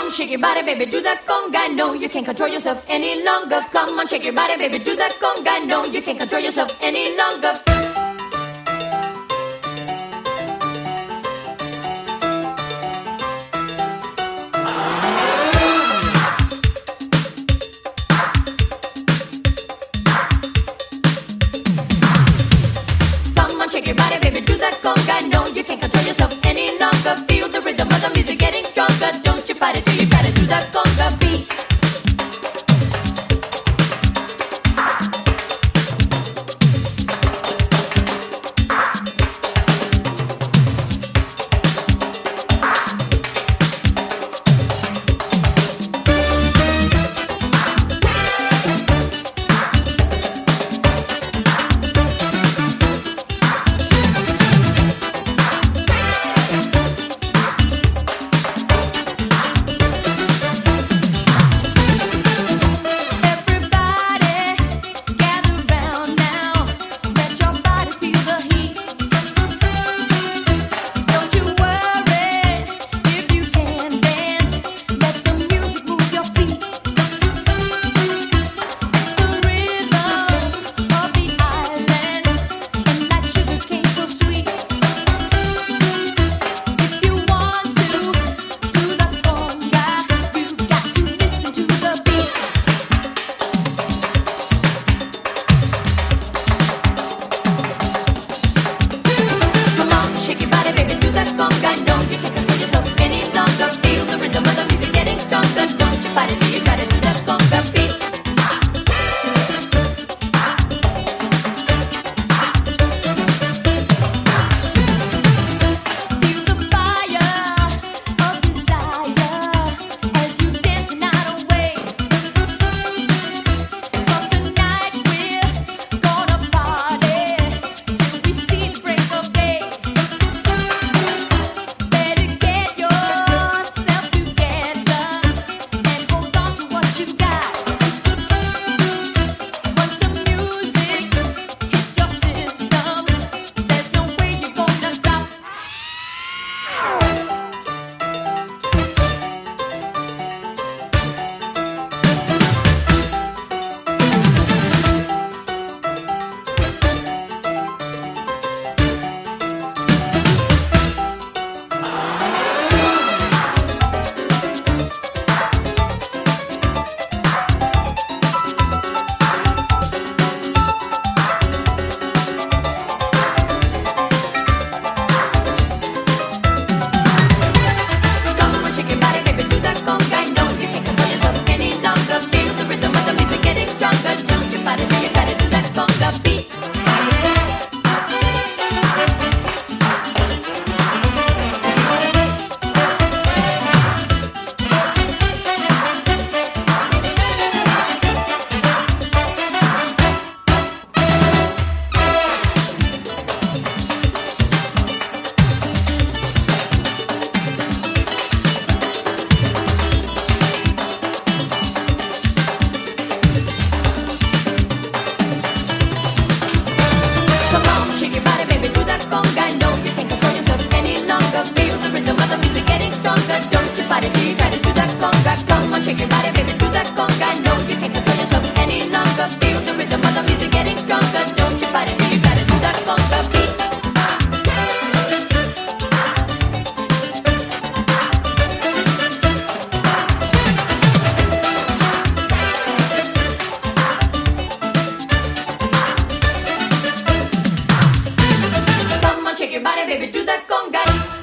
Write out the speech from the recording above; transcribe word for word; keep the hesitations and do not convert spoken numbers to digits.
shake your body, baby, do that conga. No, you can't control yourself any longer. Come on, shake your body, baby, do that conga. No, you can't control yourself any longer. Come on, shake your body, baby, do that conga. No, you can't control yourself any longer. Feel the rhythm of the music getting stronger. Don't you fight it till you try to do that conga beat. Shake your body, baby, do that conga.